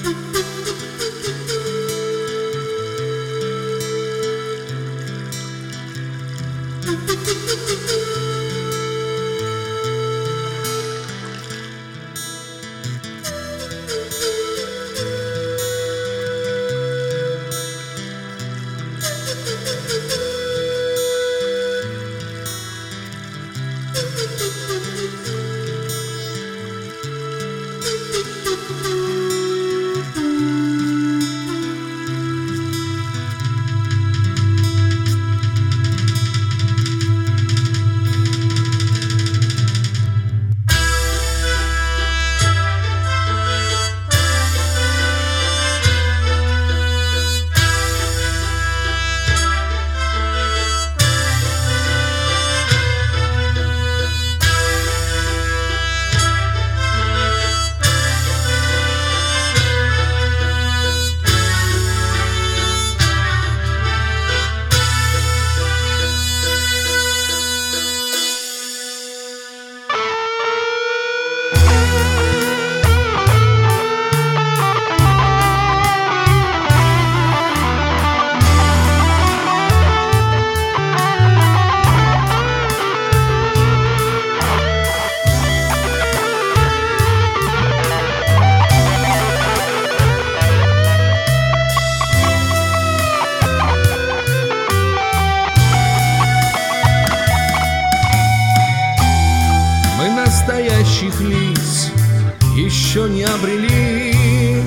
Настоящих лиц еще не обрели.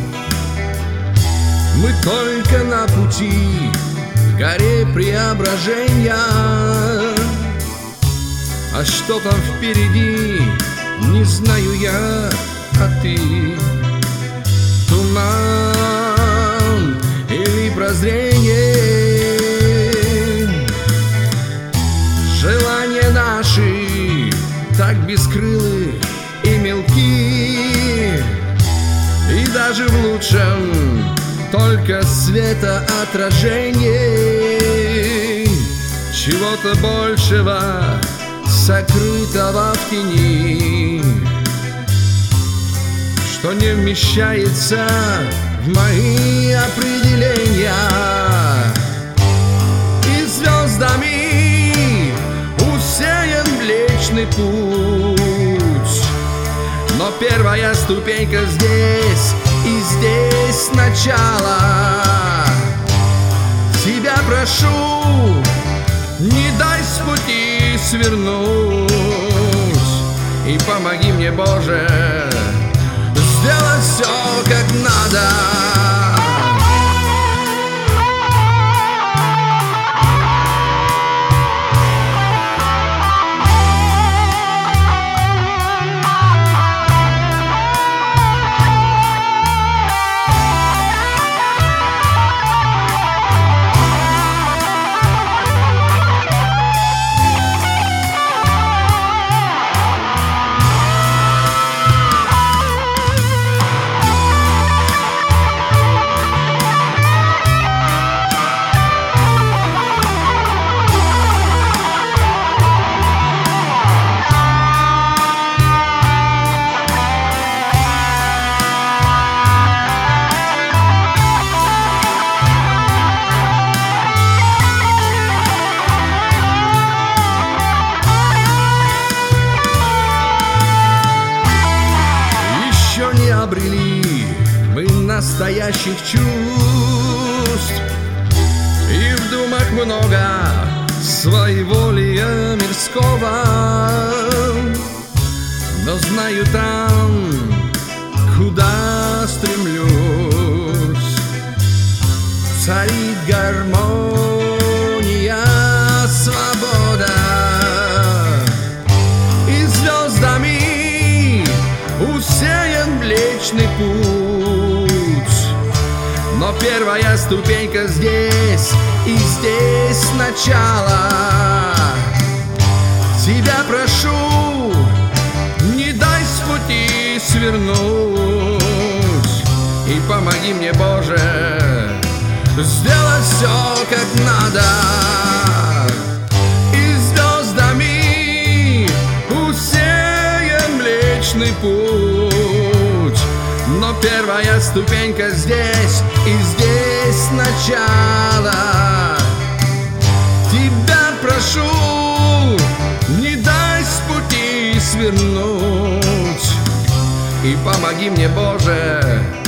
Мы только на пути к горе преображения. А что там впереди, не знаю я, а ты. Туман или прозрение, желания наши так бескрылы и мелки, и даже в лучшем только светоотражение чего-то большего, сокрытого в тени, что не вмещается в мои определения. И звездами усеян Млечный Путь, но первая ступенька здесь, и здесь начало. Тебя прошу, не дай с пути свернуть, и помоги мне, Боже, сделать все как надо. Обрели мы настоящих чувств, и в думах много своеволия мирского, но знаю там, куда стремлюсь, царит гармония, свобода, и звездами усеян Млечный Путь, но первая ступенька здесь, и здесь начало. Тебя прошу, не дай с пути свернуть, и помоги мне, Боже, сделать все как надо. И звездами усеян Млечный Путь, но Первая ступенька здесь, и здесь начало. Тебя прошу, не дай с пути свернуть, и помоги мне, Боже,